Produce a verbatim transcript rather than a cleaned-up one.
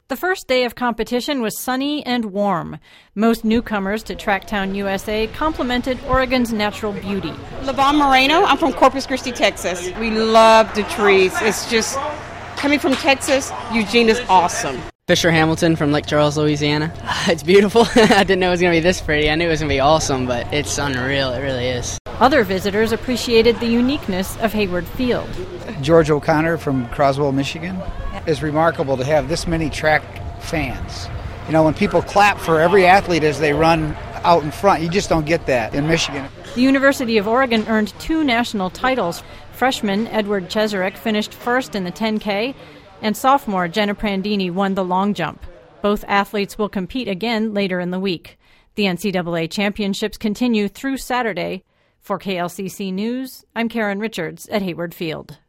The first day of competition was sunny and warm. Most newcomers to Tracktown U S A complimented Oregon's natural beauty. LaVon Moreno, I'm from Corpus Christi, Texas. We love the trees. It's just, coming from Texas, Eugene is awesome. Fisher Hamilton from Lake Charles, Louisiana. It's beautiful. I didn't know it was going to be this pretty. I knew it was going to be awesome, but it's unreal. It really is. Other visitors appreciated the uniqueness of Hayward Field. George O'Connor from Croswell, Michigan. It's remarkable to have this many track fans. You know, when people clap for every athlete as they run out in front, you just don't get that in Michigan. The University of Oregon earned two national titles. Freshman Edward Cheserek finished first in the ten K, and sophomore Jenna Prandini won the long jump. Both athletes will compete again later in the week. The N C double A championships continue through Saturday. For K L C C News, I'm Karen Richards at Hayward Field.